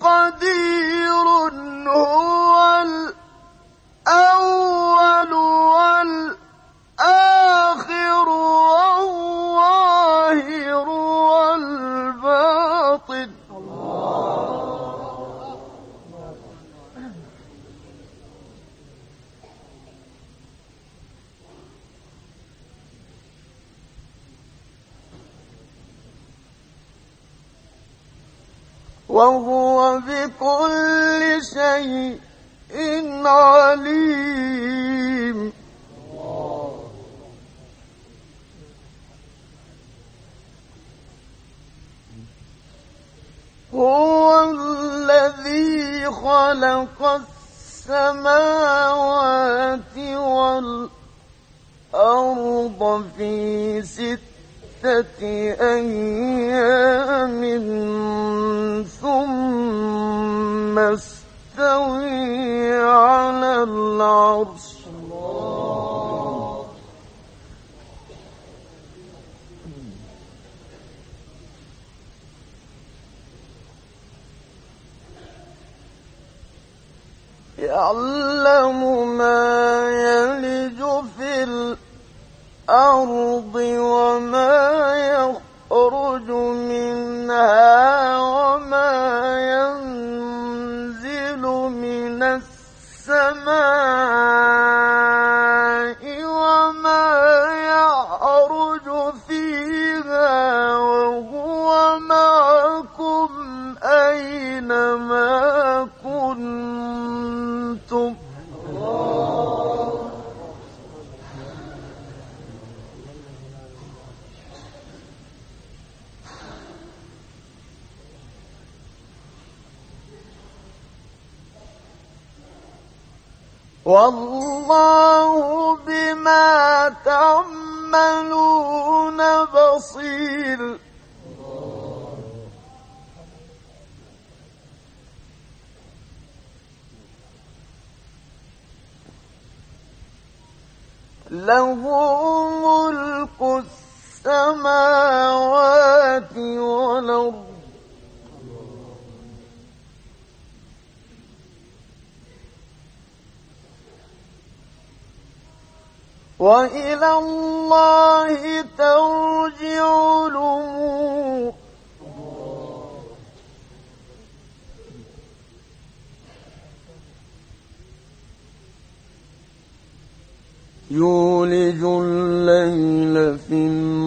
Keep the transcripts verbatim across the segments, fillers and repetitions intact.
قدير هو الأول والآخر والظاهر والباطن وهو بكل شيء عليم. هو الذي خلق السماوات والأرض في ستة أيام ثم استوى على العرش. يعلم ما يلج في الأرض وما يخرج منها وما ينزل من السماء وما يعرج فيها وهو معكم أينما كنتم. والله بما تعملون بصير. له ملك السماوات والأرض وإلى الله ترجع الأمور. يولج الليل في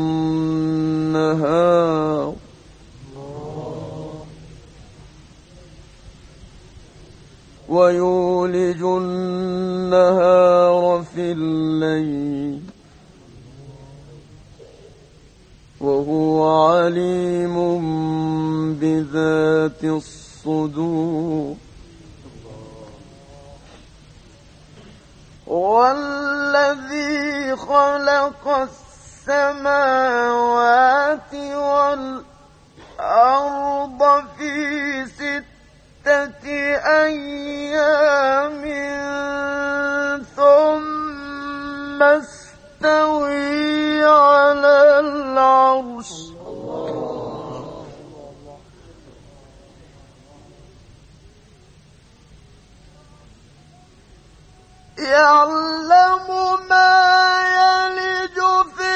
النهار ويولج النهار في الليل وهو عليم بذات الصدور. والذي خلق السماوات والأرض في ستة أيام ثم استوى على العرش. يعلم ما يلج في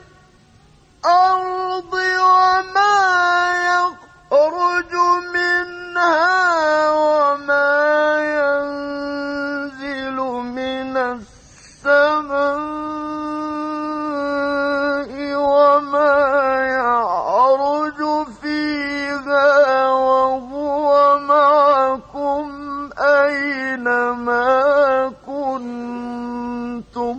الأرض وما يخرج منها وما ينزل من السماء وما يعرج فيها وهو معكم أينما كنتم.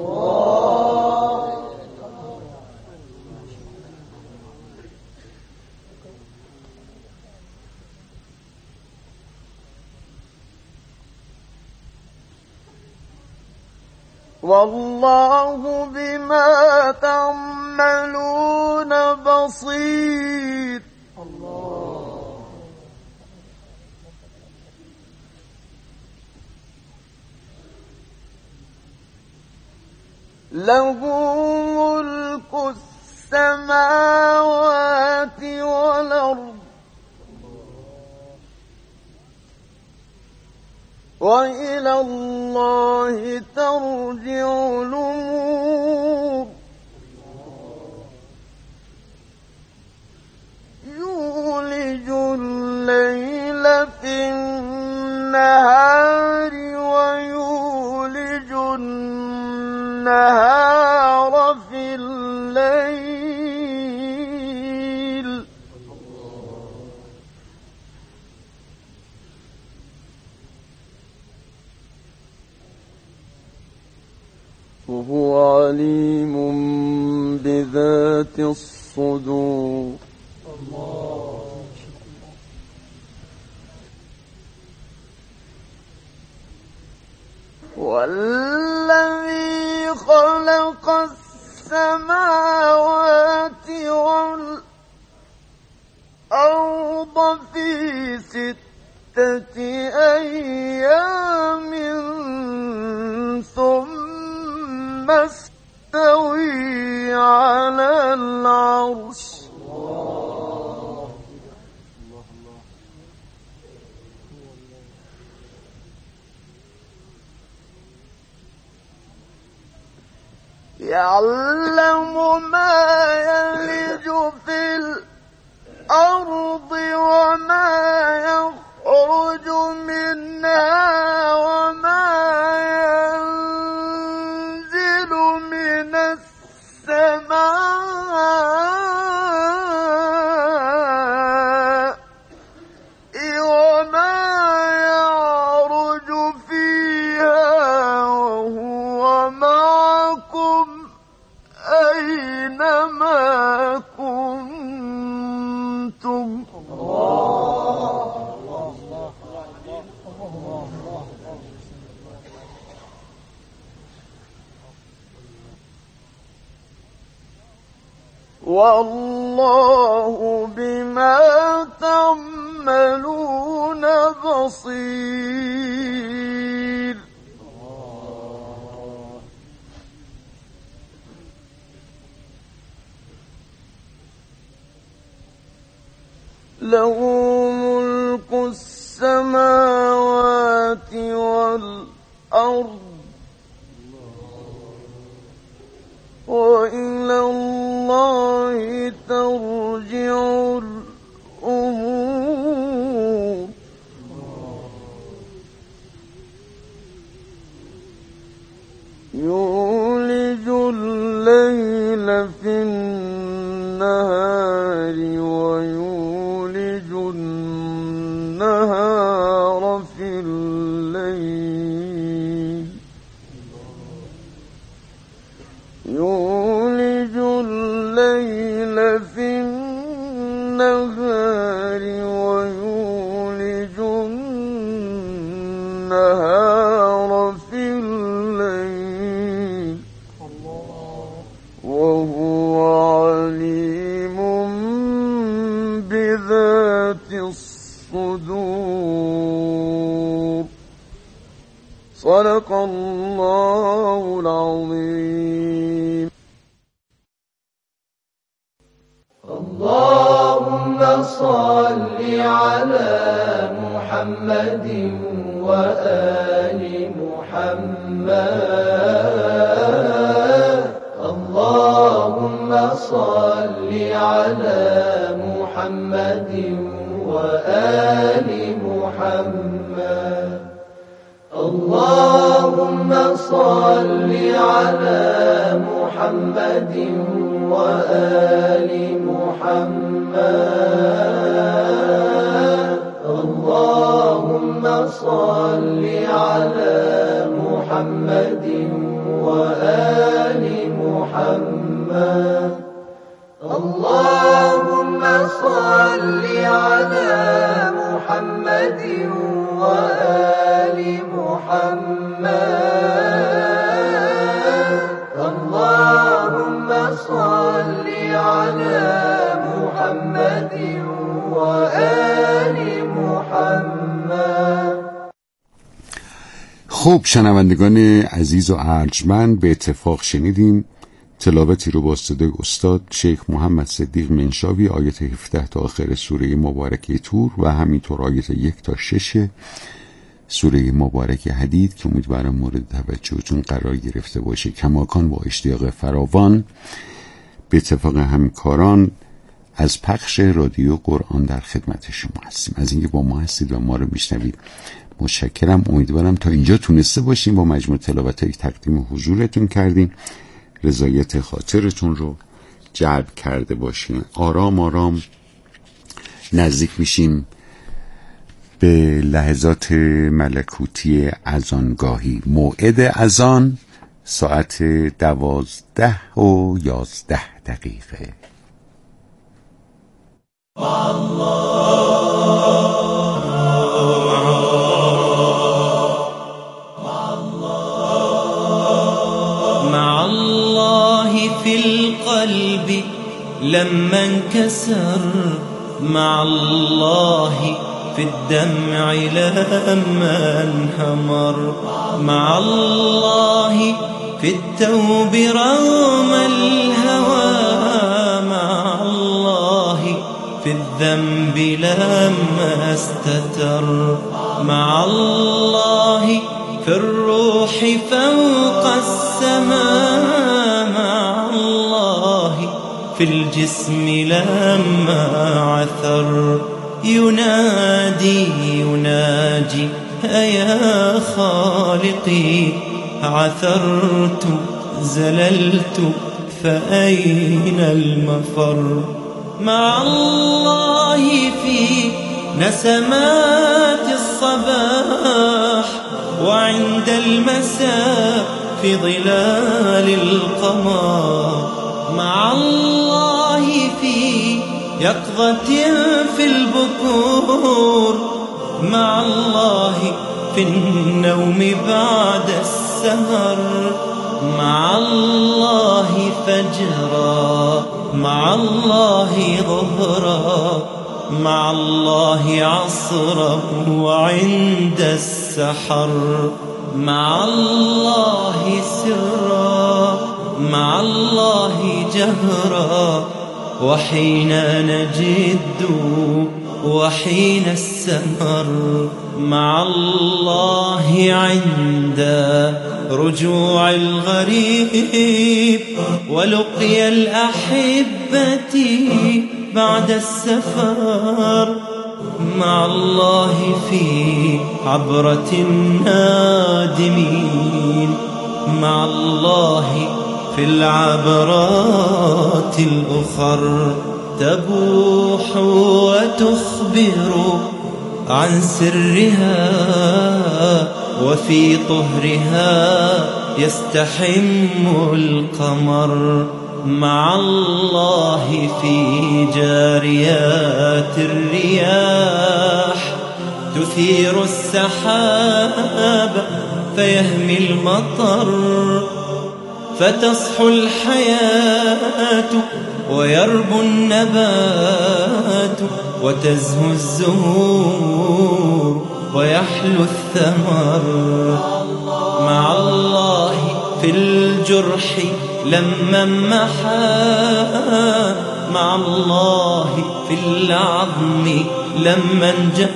والله بما تعملون بصير. الله. له ملك السماوات والأرض وإلى الله ترجع الأمور يولج الليل في النهار ويولج النهار في الليل وهو عليم بذات الصدور. والذي خلق السماوات والأرض في ستة أيام ثم استوى على العرش يعلم ما يلج في الأرض وما يخرج منها وما ينزل من السماء وما يعرج فيها وهو معكم أينما كنتم. والله بما تعملون بصير. له ملك السماوات والأرض وإلى الله ترجع الأمور. يولج الليل في النهار ويولج النهار في الليل يولج الليل في النهار ويولج النهار في الليل وهو عليم بذات الصدور. صدق الله العظيم. اللهم صل على محمد وآل محمد. اللهم صل على محمد وآل محمد. اللهم صل على محمد وآل محمد. اللهم صل على محمد وآل محمد. اللهم صل على محمد وآل محمد. اللهم صل على محمد وآل محمد. خب شنوندگان عزیز و ارجمند، به اتفاق شنیدیم تلاوتی رو با صدای استاد شیخ محمد صدیق منشاوی، آیت هفده تا آخر سوره مبارکه طور و همینطور آیت یک تا شش سوره مبارک حدید که امیدوارم مورد توجهتون قرار گرفته باشه. کماکان با اشتیاق فراوان به اتفاق همکاران از پخش رادیو قرآن در خدمت شما هستیم. از اینکه با ما هستید و ما رو میشنوید متشکرم. امیدوارم تا اینجا تونسته باشیم با مجموع تلاوت‌های تقدیم حضورتون کردیم رضایت خاطرتون رو جلب کرده باشیم. آرام آرام نزدیک میشیم به لحظات ملکوتی اذانگاهی. موعد اذان ساعت دوازده و یازده دقیقه. مع الله في القلب لما انكسر، مع الله في الدمع لما انهمر، مع الله في التوب رغم الهوى، مع الله في الذنب لما استتر، مع الله في الروح فوق السماء، مع الله في الجسم لما عثر. ينادي يناجي أيا خالقي، عثرت زللت فأين المفر. مع الله في نسمات الصباح، وعند المساء في ظلال القمر، مع الله في يقظة في البكور، مع الله في النوم بعد السهر، مع الله فجرا، مع الله ظهرا، مع الله عصرا وعند السحر، مع الله سرا، مع الله جهرا، وحين نجد وحين السمر، مع الله عند رجوع الغريب، ولقي الأحبة بعد السفر، مع الله في عبرة النادمين، مع الله في العبرات الأخر. تبوح وتخبر عن سرها، وفي طهرها يستحم القمر، مع الله في جاريات الرياح، تثير السحاب فيهمي المطر، فتصحو الحياة ويربو النبات، وتزهو الزهور ويحلو الثمر، مع الله في الجرح لما محا، مع الله في العظم لما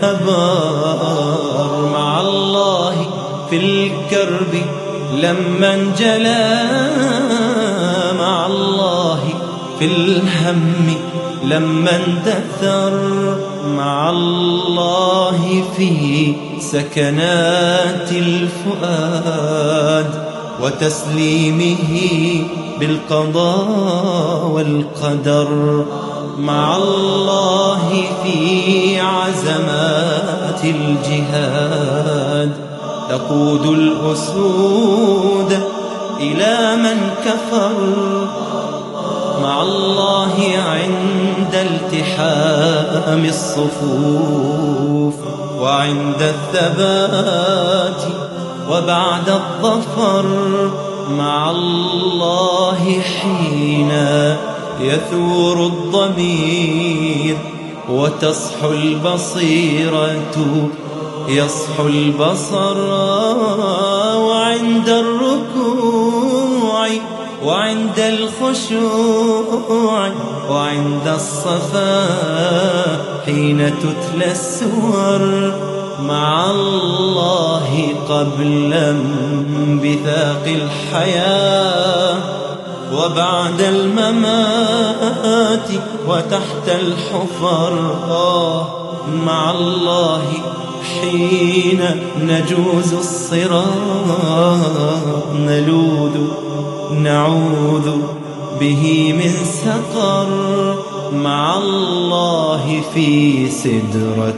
انجبر، مع الله في الكرب لما انجلى، مع الله في الهم لما اندثر، مع الله في سكنات الفؤاد وتسليمه بالقضاء والقدر، مع الله في عزمات الجهاد، تقود الأسود إلى من كفر، مع الله عند التحام الصفوف، وعند الثبات وبعد الظفر، مع الله حين يثور الضمير وتصحو البصيرة يصحو البصر، وعند الركوع وعند الخشوع وعند الصفا حين تتلى السور، مع الله قبل انبثاق الحياة وبعد الممات وتحت الحفر، مع الله حين نجوز الصراط، نلوذ نعوذ به من سقر، مع الله في سدرة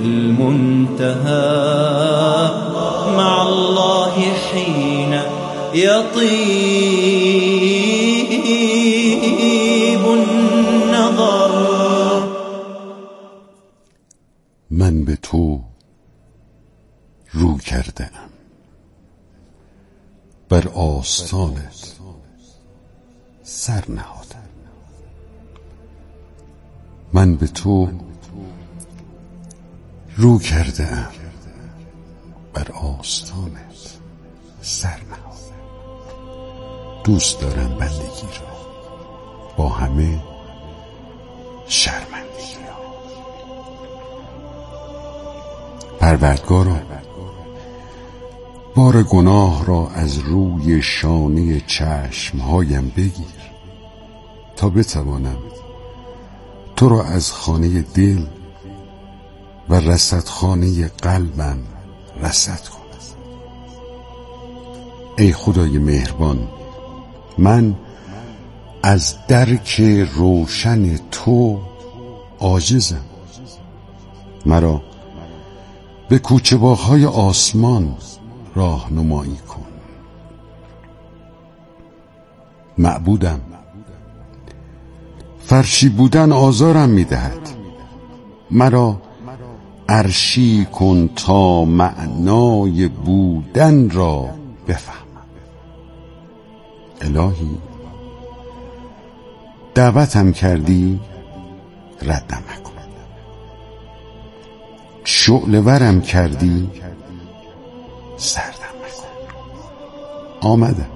المنتهى، مع الله حين يطيب النظر. من به تو رو کردم، بر آستانت سر نهادم. من به تو رو کردم، بر آستانت سر نهادم. دوست دارم بندگی را با همه شرمندگی را. پروردگارا، بار گناه را از روی شانه چشمهایم بگیر تا بتوانم تو را از خانه دل و رصدخانه قلبم رصد کنم. ای خدای مهربان، من از درک روشن تو عاجزم. مرا به کوچه باغ‌های آسمان راهنمایی کن. معبودم، فرشی بودن آزارم می‌دهد. مرا عرشی کن تا معنای بودن را بفهمم. الهی، دعوتم کردی ردم نکن، شعله ورم کردی سردم نکن. آمدم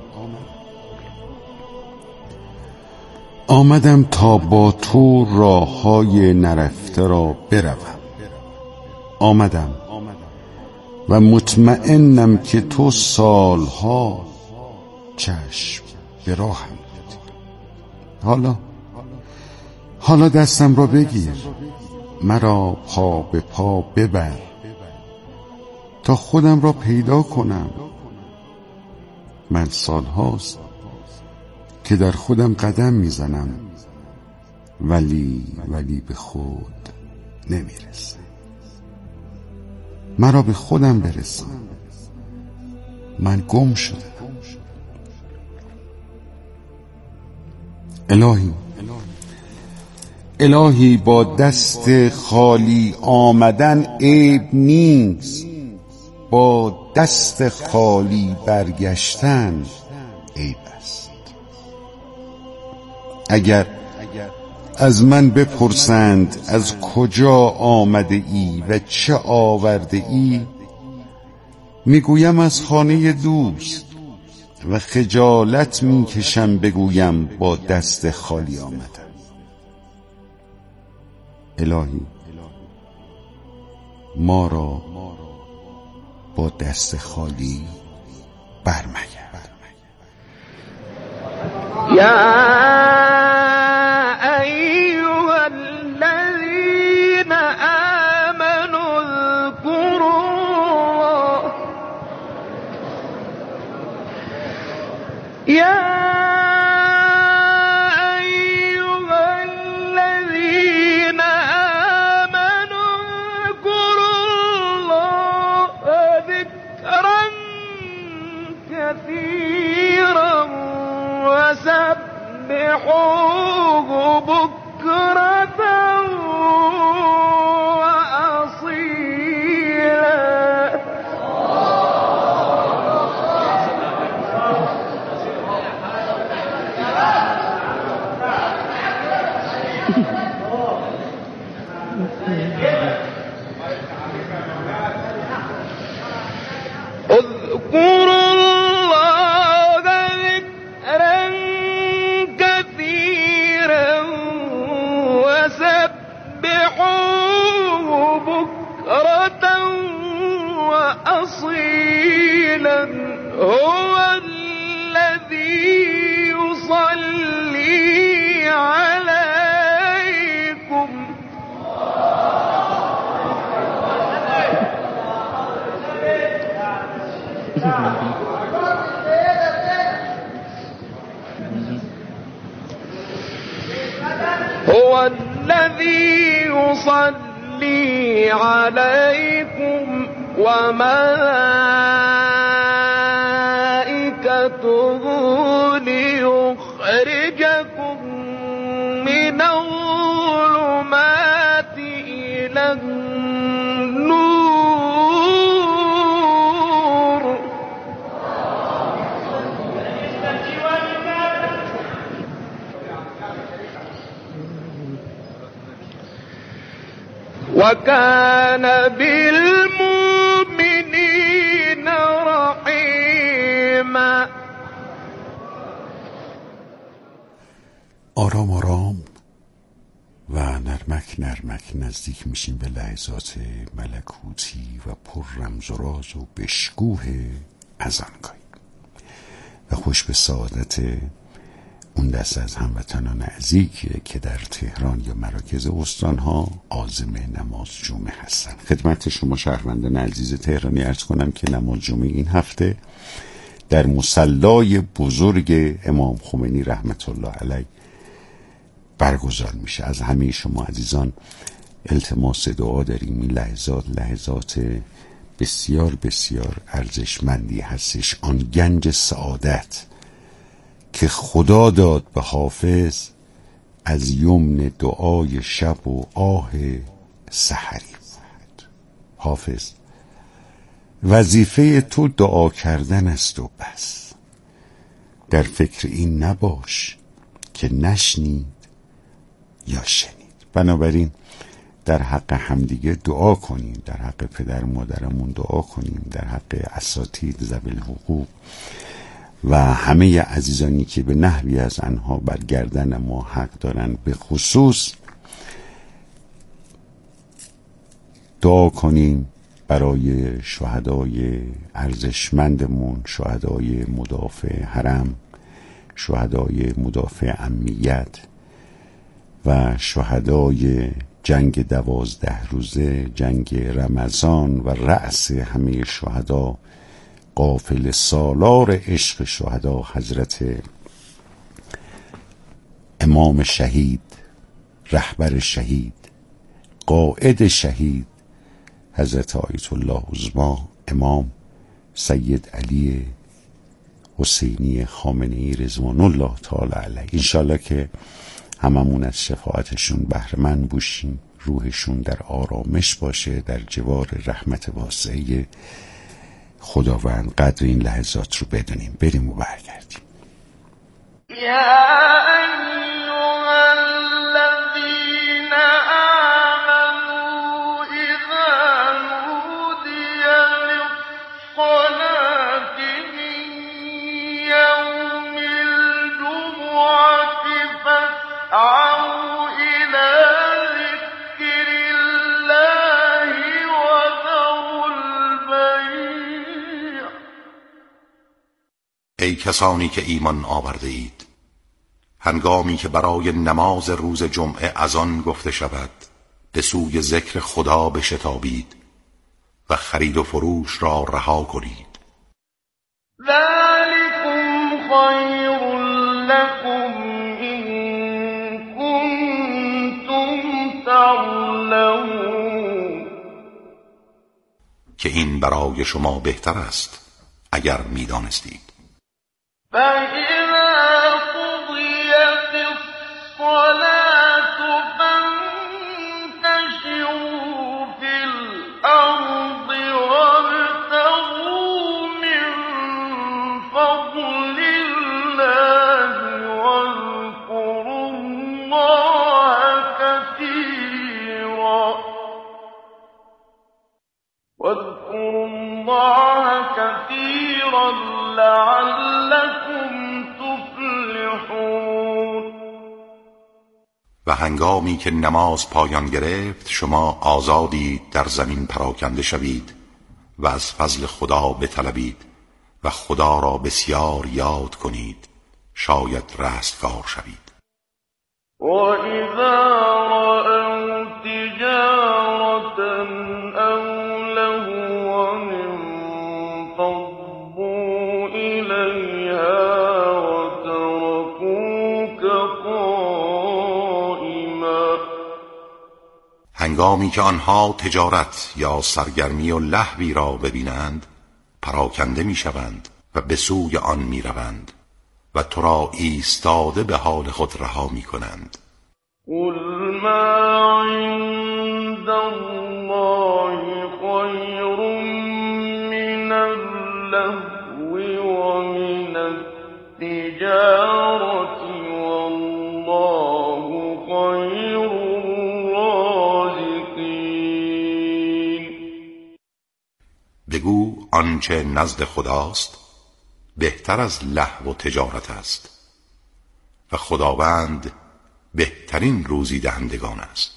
آمدم تا با تو راههای نرفته را بروم. آمدم و مطمئنم که تو سالها چشم به راهم بودی. حالا حالا دستم را بگیر، مرا پا به پا ببر تا خودم را پیدا کنم. من سالهاست که در خودم قدم میزنم، ولی ولی به خود نمیرسم. مرا به خودم برسان، من گم شدم. الهی الهی با دست خالی آمدن عیب نیست، با دست خالی برگشتن عیب است. اگر از من بپرسند از کجا آمده ای و چه آورده ای، میگویم از خانه دوست و خجالت میکشم بگویم با دست خالی آمدم. الهی، ما را با دست خالی برمگرد. یا ایها الذین آمنوا اذکروا الله. یا كثيرا وسبحوه بكرة وأصيلا. اذكروا بكرة وأصيلا. قليلا هو الذي يصلي عليكم هو الذي يصلي عليكم وملائكته ليخرجكم من الظلمات إلى النور وكان بالمؤمنين رحيما. آرام آرام و نرمک نرمک نزدیک میشیم به لحظات ملکوتی و پر رمز و راز و بشکوه اذانگاهی و خوش به سعادت اون دست از هموطنان عزیزی که در تهران یا مراکز استانها عازم نماز جمعه هستن. خدمت شما شهروندان عزیز تهرانی عرض کنم که نماز جمعه این هفته در مصلای بزرگ امام خمینی رحمت الله علیه برگزار میشه. از همه شما عزیزان التماس دعا داریم. این لحظات لحظات بسیار بسیار ارزشمندی هستش، آن گنج سعادت که خدا داد به حافظ از یمن دعای شب و آه سحری بود. حافظ وظیفه تو دعا کردن است و بس، در فکر این نباش که نشنید یا شنید. بنابراین در حق همدیگه دعا کنیم، در حق پدر مادرمون دعا کنیم، در حق اساتید ذوی الحقوق و همه عزیزانی که به نحوی از آنها بر گردن ما حق دارن، به خصوص دعا کنیم برای شهدای ارزشمندمون، شهدای مدافع حرم، شهدای مدافع امنیت و شهدای جنگ دوازده روزه، جنگ رمضان و رأس همه شهدا، قافل سالار عشق شهدا، حضرت امام شهید، رهبر شهید، قائد شهید، حضرت آیت الله عظمی امام سید علی حسینی خامنه‌ای رضوان الله تعالی علیه. انشالله که هممون از شفاعتشون بهره مند باشیم، روحشون در آرامش باشه، در جوار رحمت واسعه خداوند. قدر این لحظات رو بدونیم. بریم و برگردیم. یا ایها الذین آمنوا اذا نودی للصلاة من یوم الجمعة فاسعوا الی ذکر الله وذروا البیع. ای کسانی که ایمان آورده اید، هنگامی که برای نماز روز جمعه اذان گفته شود به سوی ذکر خدا بشتابید و خرید و فروش را رها کنید. ذلکم خیر لکم ان کنتم تعلمون. که این برای شما بهتر است اگر می‌دانستید. فإذا قضيت الصلاة فانتشروا في الأرض وابتغوا من فضل الله واذكروا الله كثيرا واذكروا الله كثيرا لعلكم تفلحون. و هنگامی که نماز پایان گرفت شما آزادید در زمین پراکنده شوید و از فضل خدا بطلبید و خدا را بسیار یاد کنید شاید رستگار شوید. وَإِذَا رَأَوْا تِجَارَةً أَوْ لَهْوًا انفَضُّوا إِلَيْهَا وَتَرَكُوكَ قَائِمًا. هنگامی که آنها تجارت یا سرگرمی و لهوی را ببینند پراکنده میشوند و به سوی آن میروند و تو را ایستاده به حال خود رها میکنند. قُلْ مَا عِندَ اللَّهِ خَيْرٌ مِّنَ اللَّهْوِ وَمِنَ التِّجَارَةِ وَاللَّهُ خَيْرُ الرَّازِقِينَ. بگو آنچه نزد خداست بهتر از لهو و تجارت است و خداوند بهترین روزی دهندگان است.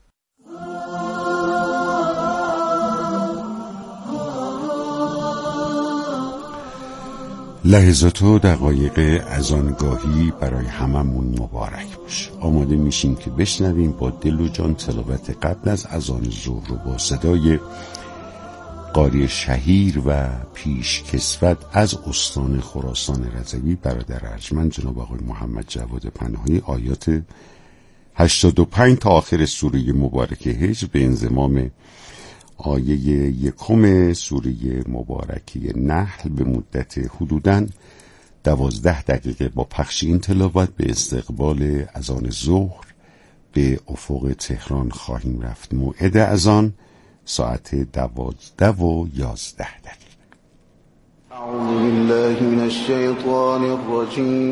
لحظات و دقایق اذانگاهی برای هممون مبارک باشه. آماده میشیم که بشنویم با دل و جان تلاوت قبل از اذان ظهر رو با صدای قاری شهیر و پیش کسوت از استان خراسان رضوی برادر ارجمند جناب آقای محمد جواد پناهی، آیات هشتاد و پنج تا آخر سوره مبارکه هجر به انضمام آیه یکم سوره مبارکه نحل به مدت حدوداً دوازده دقیقه با پخش این تلاوت به استقبال اذان ظهر به افق تهران خواهیم رفت. موعد اذان ساعت دوازده و یازده دقیقه. اعوذ بالله من الشیطان الرجیم.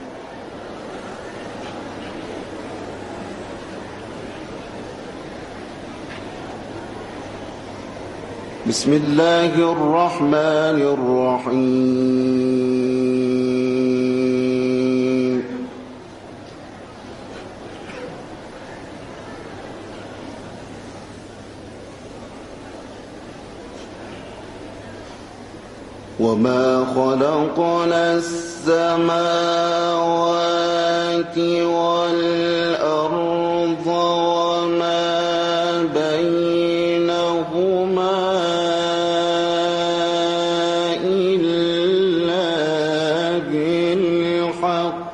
بسم الله الرحمن الرحیم. وما خلقنا السماوات والأرض وما بينهما إلا بالحق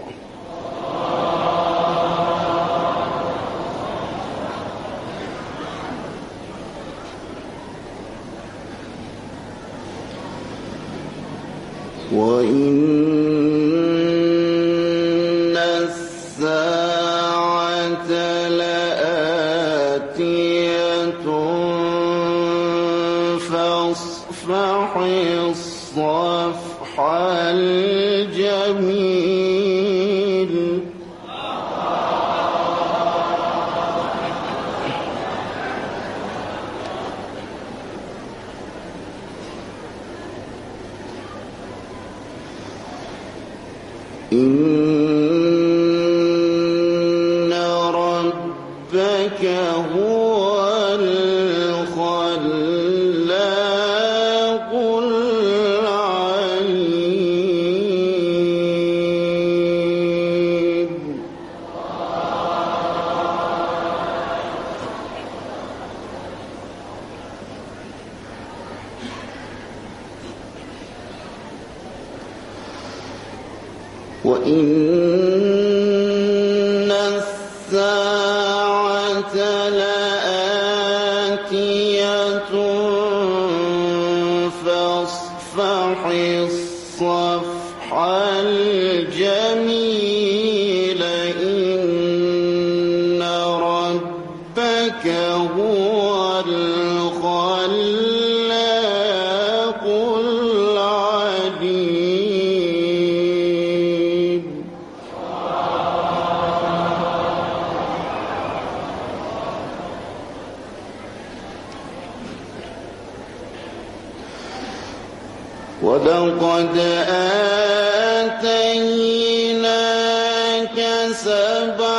وَإِنَّ السَّاعَةَ لَآتِيَةٌ فَاصْفَحِ الصَّفْحَ الْجَمِيلَ. إن ربك هو الخلاق العليم. وَإِنَّ السَّاعَةَ لَآتِيَةٌ فَاصْفَحِ الصَّفْحَ الْجَمِيلَ. إِنَّ رَبَّكَ هُوَ الْخَلَّاقُ الْعَلِيمُ. وَلَقَدْ آتَيْنَاكَ سَبْعًا